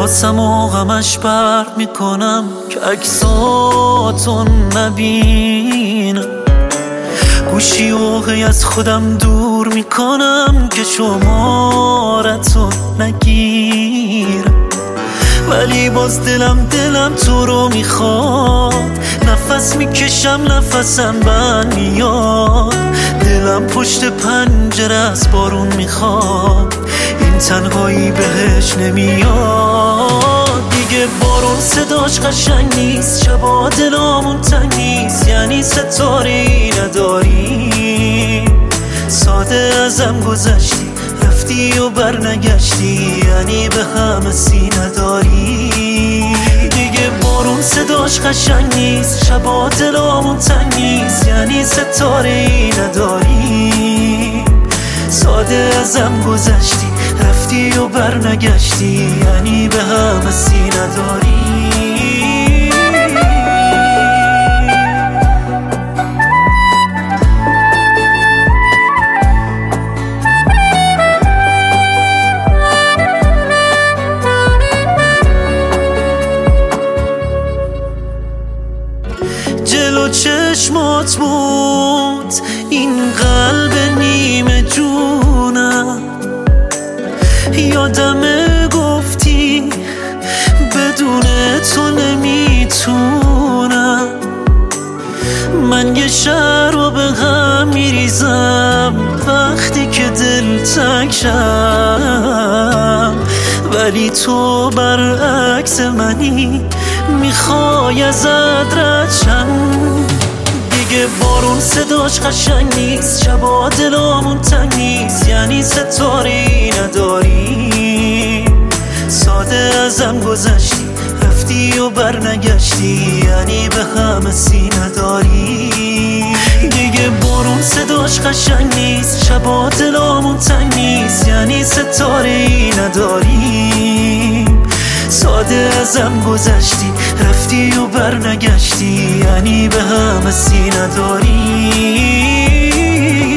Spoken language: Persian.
حواسم و غمش بر میکنم که عکساتون نبینم، گوشی اوقی از خودم دور میکنم که شمارتون نگیرم. ولی باز دلم تو رو میخواد، نفس میکشم نفسم بند میاد، دلم پشت پنجره از بارون میخواد، این تنهایی بهش نمیاد. دیگه بارون صداش قشنگ نیست، شبا دلامون تنگ نیست، یعنی ستاره‌ای نداری، ساده ازم گذشتی رفتی و برنگشتی، یعنی به همه سی نداری. دیگه بارون صداش قشنگ نیست، شبا دلامون تنگ نیست، یعنی ستاره‌ای نداری، ساده ازم گذشتی رفتی و برنگشتی، یعنی به همه سی نداری. جلو چشمات بود این قلب نیمه جونم، یادمه گفتی بدون تو نمیتونم، من یه شهر رو به غم میریزم وقتی که دل تنگ شم، ولی تو برعکس منی میخوای ازت رد شم. دیگه بارون صداش قشنگ نیست، شبا دلامون تنگ نیست، یعنی ستاره‌ای نداری، ساده ازم گذشتی رفتی و برنگشتی، یعنی به همه سی نداری. دیگه بارون صداش قشنگ نیست، شبا دلامون تنگ نیست، یعنی ستاره‌ای نداری، ساده ازم گذشتی رفتی و برنگشتی، یعنی به همه سی نداری.